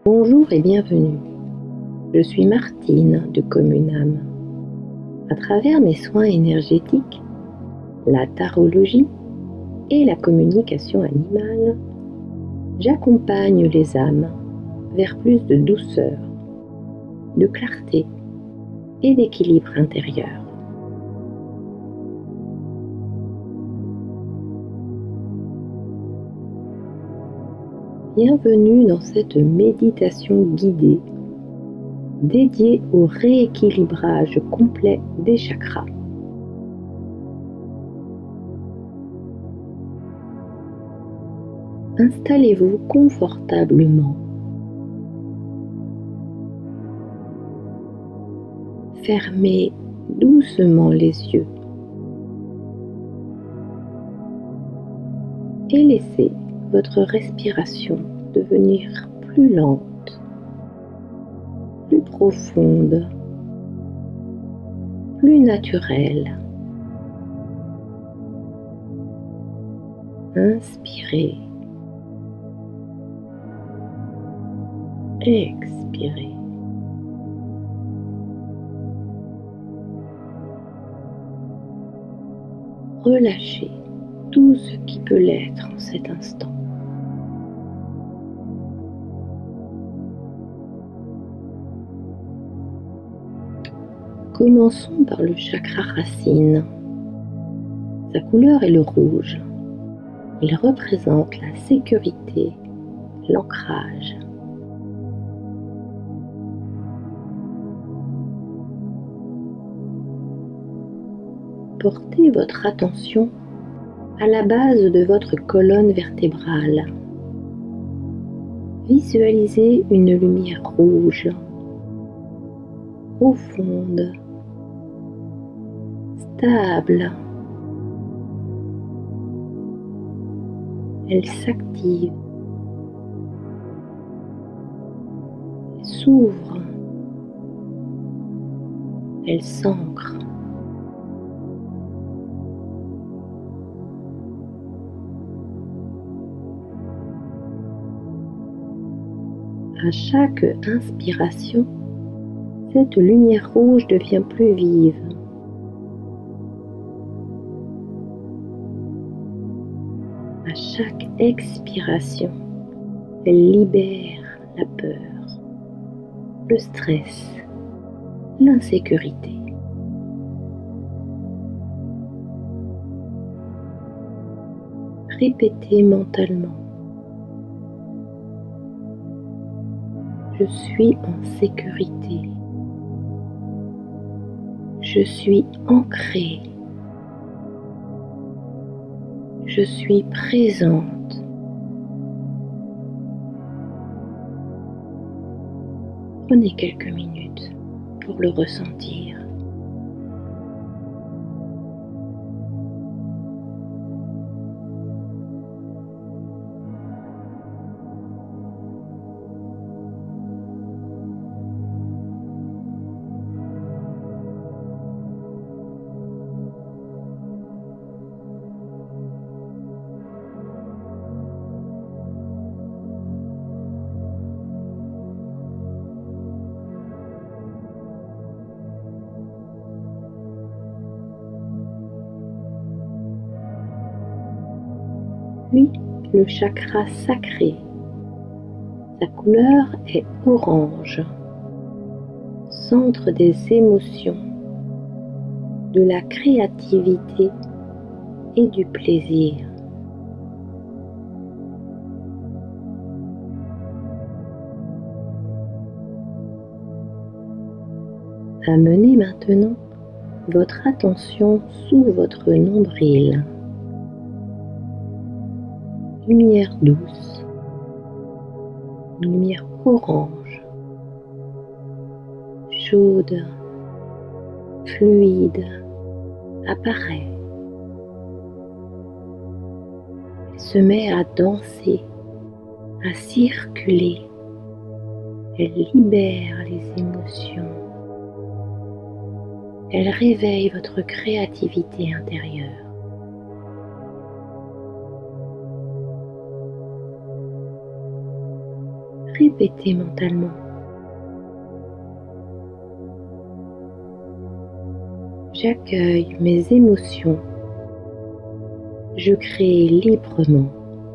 Bonjour et bienvenue. Je suis Martine de Communam. À travers mes soins énergétiques, la tarologie et la communication animale, j'accompagne les âmes vers plus de douceur, de clarté et d'équilibre intérieur. Bienvenue dans cette méditation guidée dédiée au rééquilibrage complet des chakras. Installez-vous confortablement. Fermez doucement les yeux et laissez votre respiration devenir plus lente, plus profonde, plus naturelle. Inspirez, expirez. Relâchez tout ce qui peut l'être en cet instant. Commençons par le chakra racine. Sa couleur est le rouge. Il représente la sécurité, l'ancrage. Portez votre attention à la base de votre colonne vertébrale. Visualisez une lumière rouge, profonde, stable. Elle s'active, elle s'ouvre, elle s'ancre. À chaque inspiration, cette lumière rouge devient plus vive. À chaque expiration, elle libère la peur, le stress, l'insécurité. Répétez mentalement. Je suis en sécurité. Je suis ancrée. Je suis présente. Prenez quelques minutes pour le ressentir. Puis le chakra sacré. Sa couleur est orange, centre des émotions, de la créativité et du plaisir. Amenez maintenant votre attention sous votre nombril. Lumière douce, lumière orange, chaude, fluide, apparaît. Elle se met à danser, à circuler. Elle libère les émotions. Elle réveille votre créativité intérieure. Répétez mentalement. J'accueille mes émotions. Je crée librement.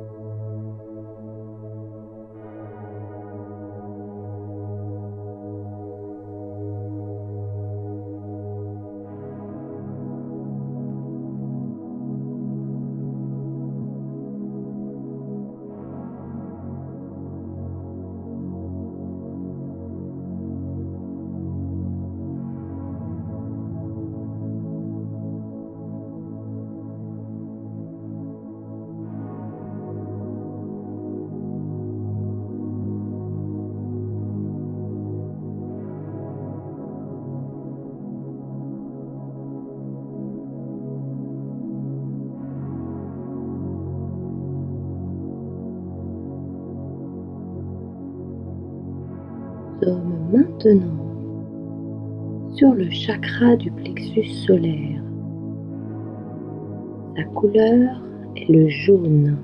Nous sommes maintenant sur le chakra du plexus solaire. Sa couleur est le jaune.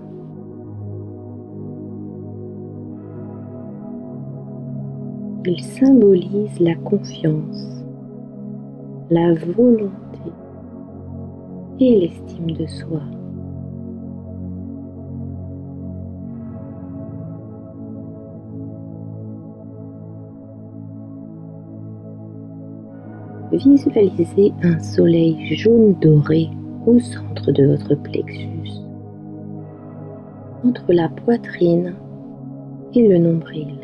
Il symbolise la confiance, la volonté et l'estime de soi. Visualisez un soleil jaune doré au centre de votre plexus, entre la poitrine et le nombril.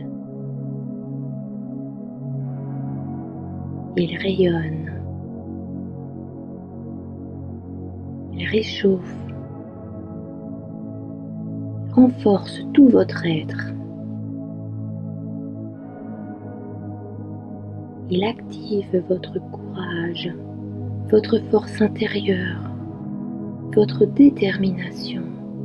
Il rayonne, il réchauffe, il renforce tout votre être. Il active votre courage, votre force intérieure, votre détermination.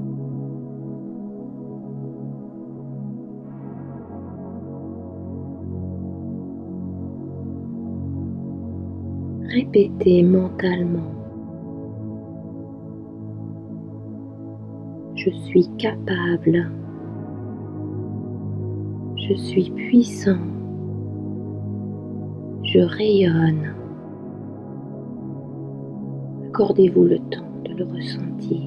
Répétez mentalement. Je suis capable. Je suis puissant. Je rayonne. Accordez-vous le temps de le ressentir.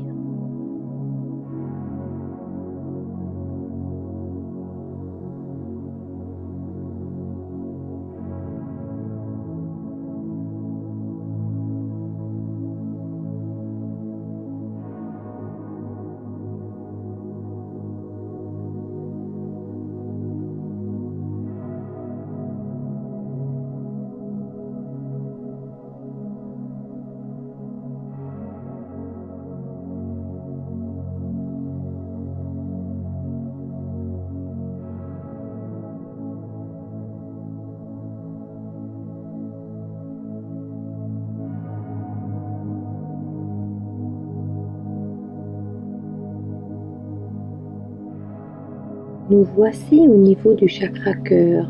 Nous voici au niveau du chakra cœur.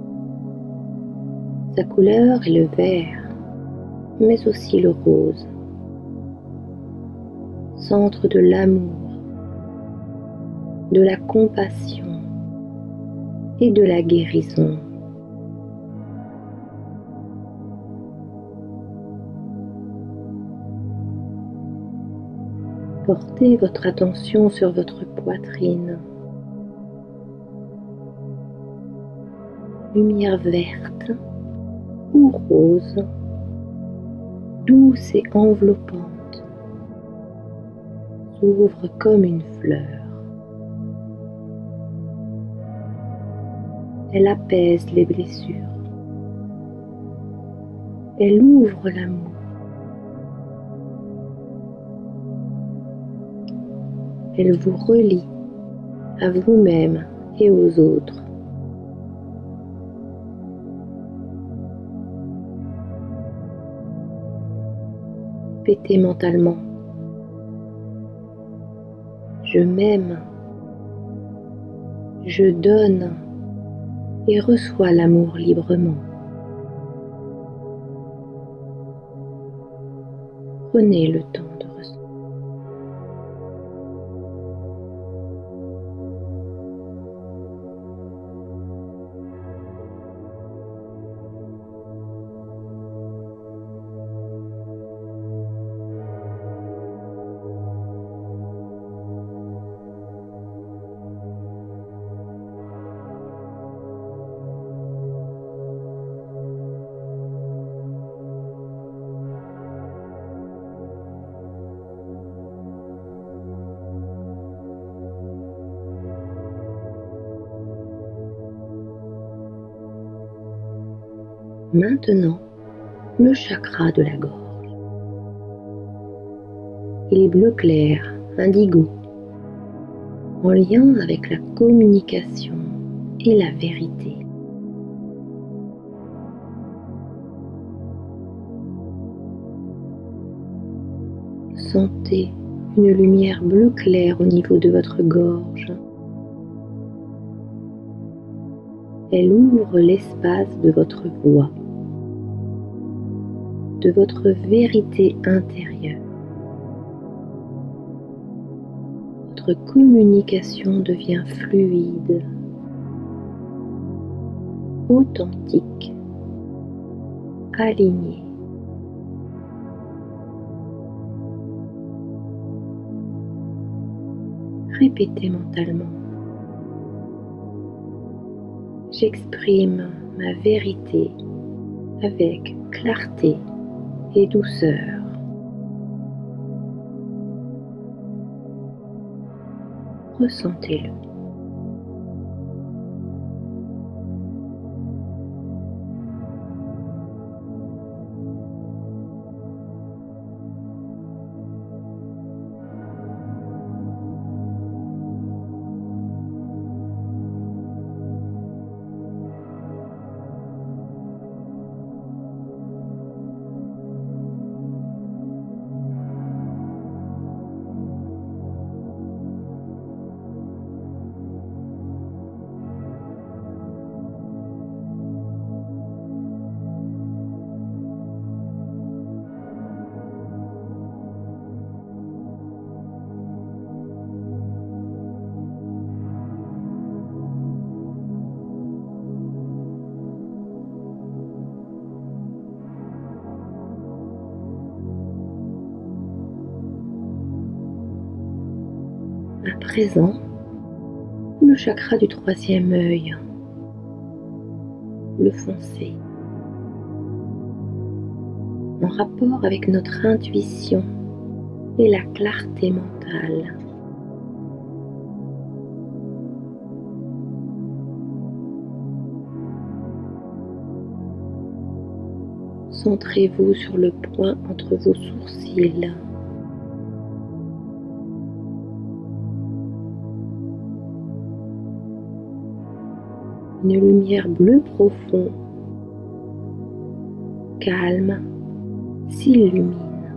Sa couleur est le vert, mais aussi le rose. Centre de l'amour, de la compassion et de la guérison. Portez votre attention sur votre poitrine. Lumière verte ou rose, douce et enveloppante, s'ouvre comme une fleur. Elle apaise les blessures. Elle ouvre l'amour. Elle vous relie à vous-même et aux autres. Répétez mentalement. Je m'aime. Je donne et reçois l'amour librement. Prenez le temps de ressentir. Maintenant, le chakra de la gorge. Il est bleu clair, indigo, en lien avec la communication et la vérité. Sentez une lumière bleu clair au niveau de votre gorge. Elle ouvre l'espace de votre voix, de votre vérité intérieure. Votre communication devient fluide, authentique, alignée. Répétez mentalement. J'exprime ma vérité avec clarté et douceur. Ressentez-le. À présent, le chakra du troisième œil, le foncé, en rapport avec notre intuition et la clarté mentale. Centrez-vous sur le point entre vos sourcils. Une lumière bleu profond, calme, s'illumine.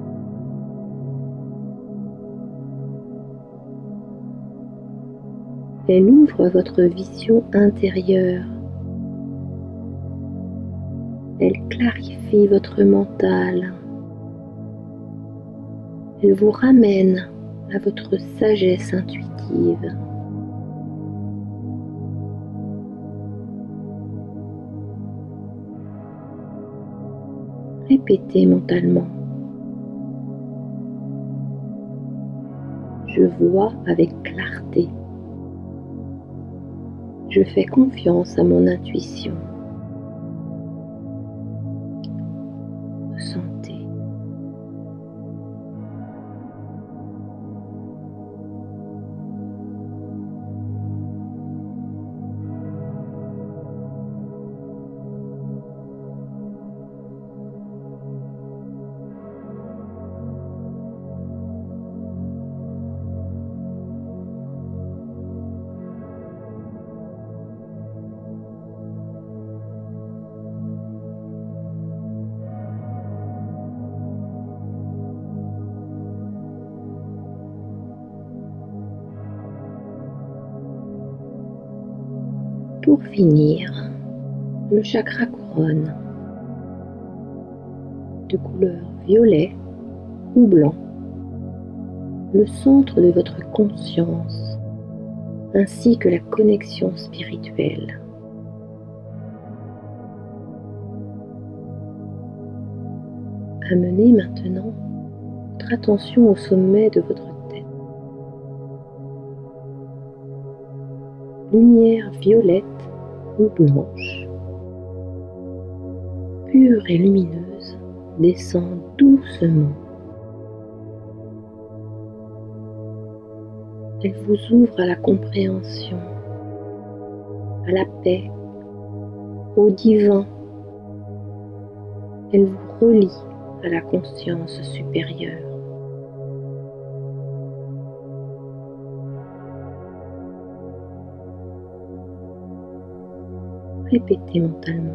Elle ouvre votre vision intérieure. Elle clarifie votre mental. Elle vous ramène à votre sagesse intuitive. Répétez mentalement. Je vois avec clarté. Je fais confiance à mon intuition. Ressentez. Pour finir, le chakra couronne, de couleur violet ou blanc, le centre de votre conscience ainsi que la connexion spirituelle. Amenez maintenant votre attention au sommet de votre tête. Lumière violette ou blanche, pure et lumineuse, descend doucement. Elle vous ouvre à la compréhension, à la paix, au divin, Elle vous relie à la conscience supérieure. Répétez mentalement.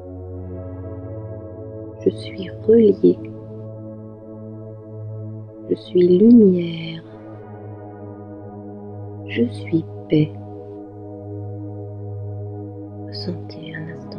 Je suis relié. Je suis lumière. Je suis paix. Ressentez un instant.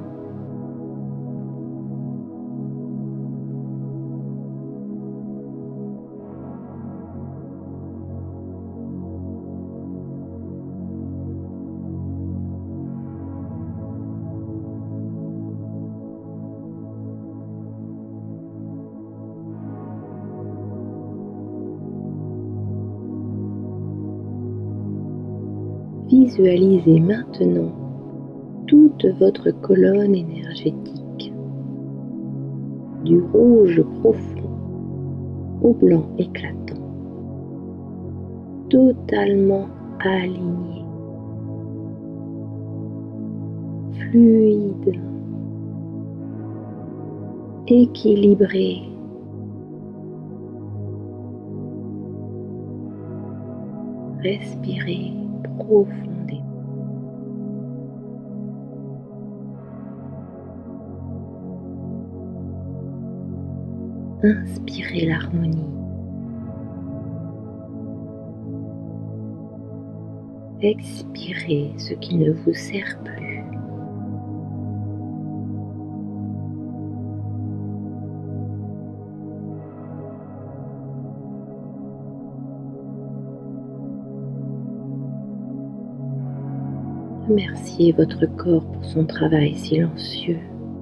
Visualisez maintenant toute votre colonne énergétique, du rouge profond au blanc éclatant, totalement alignée, fluide, équilibrée. Respirez profondément. Inspirez l'harmonie. Expirez ce qui ne vous sert plus. Remerciez votre corps pour son travail silencieux.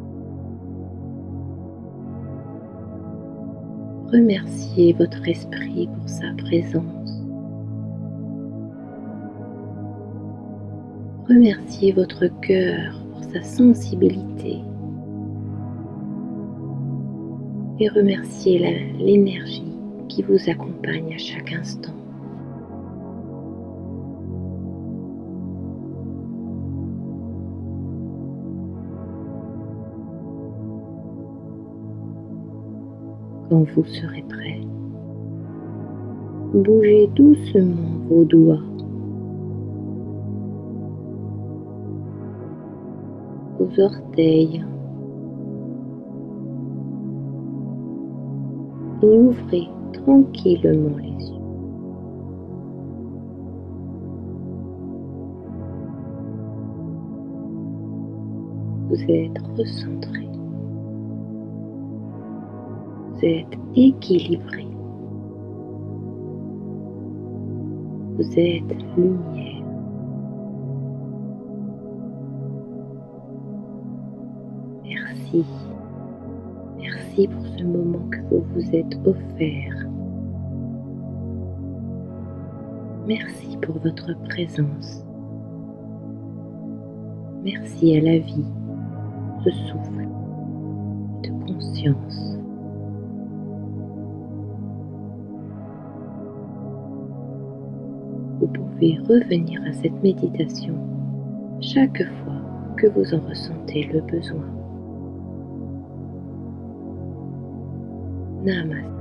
Remerciez votre esprit pour sa présence. Remerciez votre cœur pour sa sensibilité. Et remerciez l'énergie qui vous accompagne à chaque instant. Quand vous serez prêt, bougez doucement vos doigts, vos orteils et ouvrez tranquillement les yeux. Vous êtes recentré. Vous êtes équilibré. Vous êtes lumière. Merci. Merci pour ce moment que vous vous êtes offert. Merci pour votre présence. Merci à la vie, ce souffle de conscience. Vous pouvez revenir à cette méditation chaque fois que vous en ressentez le besoin. Namaste.